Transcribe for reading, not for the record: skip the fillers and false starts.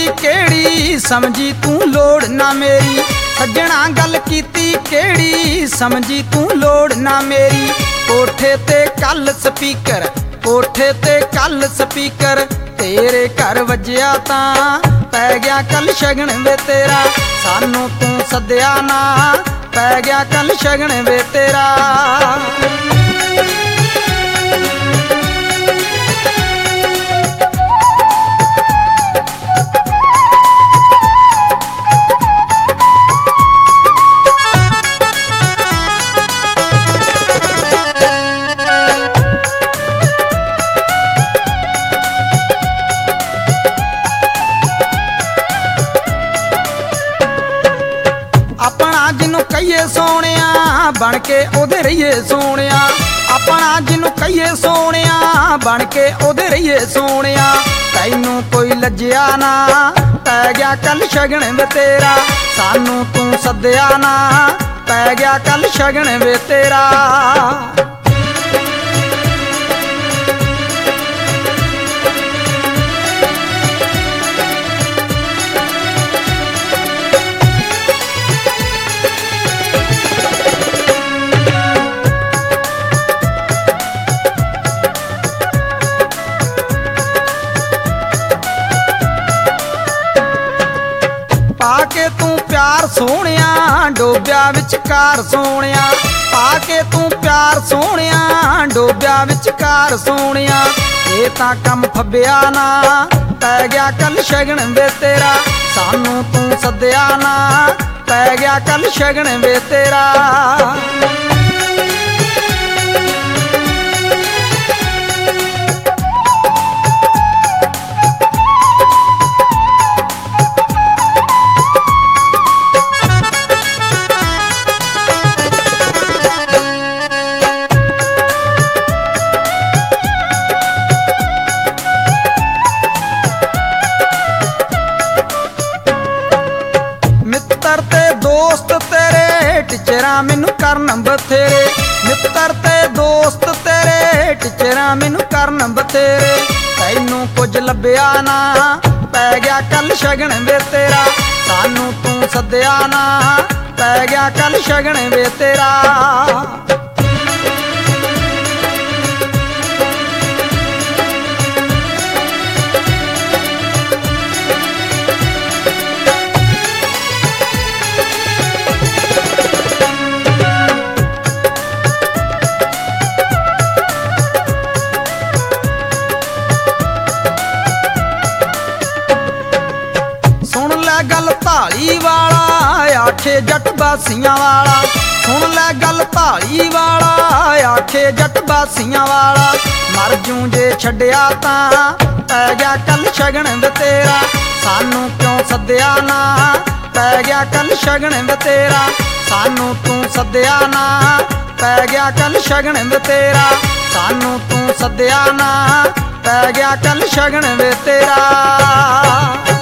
केड़ी समझी तू लोड़ ना मेरी। सज्जणा गल कीती केड़ी समझी तू लोड़ ना मेरी। कोठे ते कल स्पीकर, कोठे ते कल स्पीकर, तेरे घर वज्जिया तां पै गया कल शगन वे तेरा। सानू तू सद्या ना पै गया कल शगन वे तेरा। अपना जिन्नू कहिए सोनिया बन के ओदे रहिए सोनिया। अपना जिन्नू कहिए सोनिया बन के ओदे रहिए सोनिया। तैनू कोई लज्जिया ना पै गया कल शगन वे तेरा। सानू तू सद्या ना पै गया कल शगन वे तेरा। पाके तू प्यार सोनिया डोबिया विचकार सोनिया। पाके तू प्यार सोनिया डोबिया विचकार सोनिया। ये तां कम फब्बिया ना पै गया कल शगन वे तेरा। सानू तू सद्या ना पै गया कल शगन वे तेरा। मित्र ते दोस्त तेरे टिचरा मैनू करन बथेरे। मित्र ते दोस्त तेरे टिचरा मैनू करन बथेरे। तैनू कुछ लभ्या ना पै गया कल शगन वे तेरा। सानू तू सद्या ना पै गया कल शगन वे तेरा। गल धाली वाला आखे जट बासियां वाला। सुन लै गल धाली वाला आखे जट बासियां वाला। मर जूं जे छड्डिया तां पै गया कल शगन वे तेरा। सानू क्यों सद्या ना पै गया कल शगन वे तेरा। सानू तू सद्या ना पै गया कल शगन वे तेरा। सानू तू सद्या ना पै गया कल शगन वे तेरा।